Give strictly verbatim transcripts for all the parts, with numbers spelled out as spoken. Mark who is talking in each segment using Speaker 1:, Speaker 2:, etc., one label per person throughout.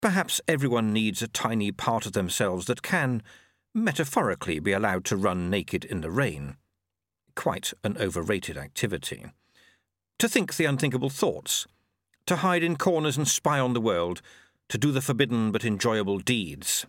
Speaker 1: Perhaps everyone needs a tiny part of themselves that can, metaphorically, be allowed to run naked in the rain. Quite an overrated activity. To think the unthinkable thoughts, to hide in corners and spy on the world, to do the forbidden but enjoyable deeds.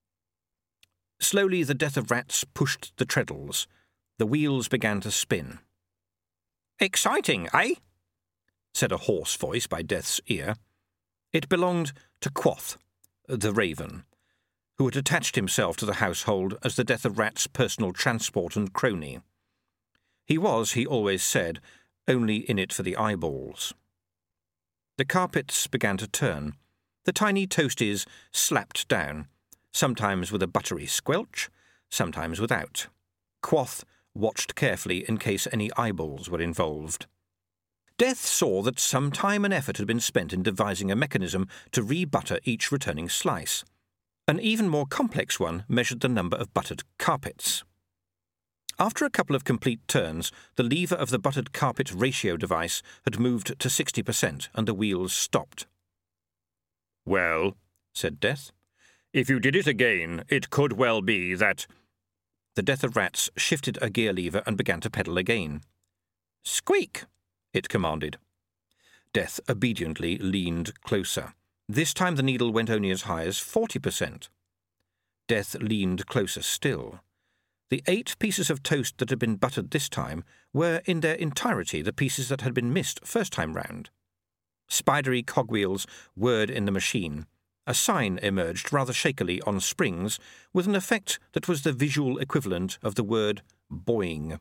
Speaker 1: Slowly the death of rats pushed the treadles. The wheels began to spin. "Exciting, eh?" said a hoarse voice by Death's ear. It belonged to Quoth, the raven, who had attached himself to the household as the death of rats' personal transport and crony. He was, he always said, only in it for the eyeballs. The carpets began to turn. The tiny toasties slapped down, sometimes with a buttery squelch, sometimes without. Quoth watched carefully in case any eyeballs were involved. Death saw that some time and effort had been spent in devising a mechanism to re-butter each returning slice. An even more complex one measured the number of buttered carpets. After a couple of complete turns, the lever of the buttered carpet ratio device had moved to sixty percent and the wheels stopped. "Well," said Death, "if you did it again, it could well be that—" The death of rats shifted a gear lever and began to pedal again. "Squeak!" it commanded. Death obediently leaned closer. This time the needle went only as high as forty percent. Death leaned closer still. The eight pieces of toast that had been buttered this time were in their entirety the pieces that had been missed first time round. Spidery cogwheels whirred in the machine. A sign emerged rather shakily on springs with an effect that was the visual equivalent of the word boing.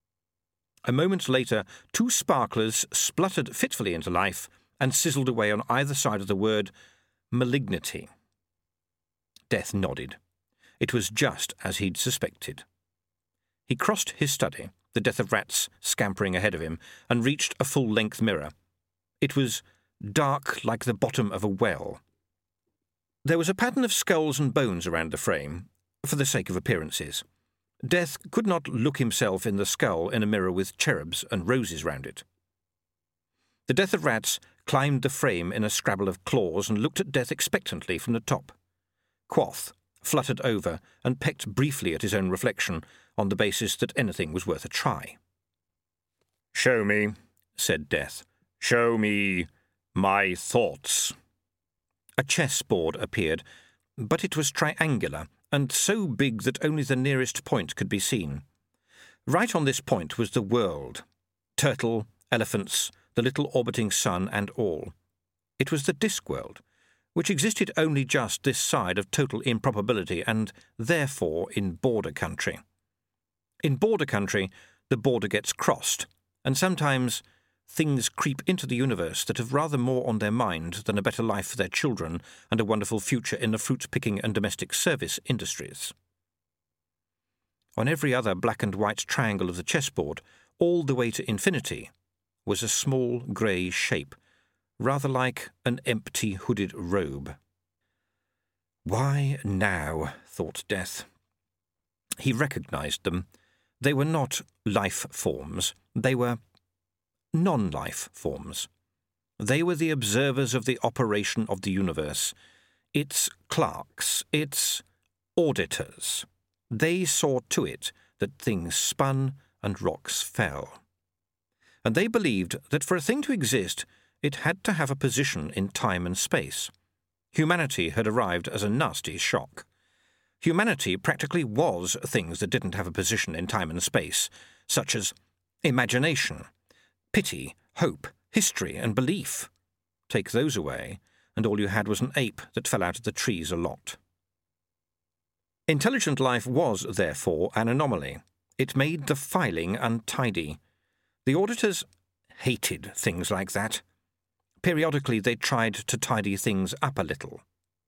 Speaker 1: A moment later, two sparklers spluttered fitfully into life and sizzled away on either side of the word malignity. Death nodded. It was just as he'd suspected. He crossed his study, the death of rats scampering ahead of him, and reached a full-length mirror. It was dark like the bottom of a well. There was a pattern of skulls and bones around the frame, for the sake of appearances. Death could not look himself in the skull in a mirror with cherubs and roses round it. The death of rats climbed the frame in a scrabble of claws and looked at Death expectantly from the top. Quoth fluttered over and pecked briefly at his own reflection on the basis that anything was worth a try. "Show me," said Death. "Show me my thoughts." A chessboard appeared, but it was triangular, and so big that only the nearest point could be seen. Right on this point was the world. Turtle, elephants, the little orbiting sun and all. It was the Discworld, which existed only just this side of total improbability and, therefore, in border country. In border country, the border gets crossed, and sometimes things creep into the universe that have rather more on their mind than a better life for their children and a wonderful future in the fruit-picking and domestic service industries. On every other black and white triangle of the chessboard, all the way to infinity, was a small grey shape, rather like an empty hooded robe. Why now, thought Death. He recognised them. They were not life forms. They were non-life forms. They were the observers of the operation of the universe, its clerks, its auditors. They saw to it that things spun and rocks fell. And they believed that for a thing to exist, it had to have a position in time and space. Humanity had arrived as a nasty shock. Humanity practically was things that didn't have a position in time and space, such as imagination, pity, hope, history, and belief. Take those away, and all you had was an ape that fell out of the trees a lot. Intelligent life was, therefore, an anomaly. It made the filing untidy. The auditors hated things like that. Periodically they tried to tidy things up a little.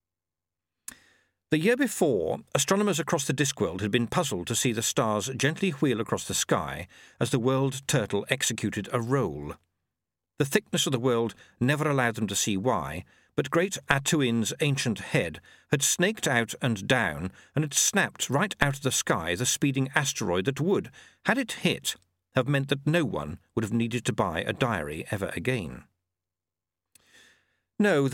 Speaker 1: The year before, astronomers across the Discworld had been puzzled to see the stars gently wheel across the sky as the world turtle executed a roll. The thickness of the world never allowed them to see why, but great Atuin's ancient head had snaked out and down and had snapped right out of the sky the speeding asteroid that would, had it hit, have meant that no one would have needed to buy a diary ever again. No,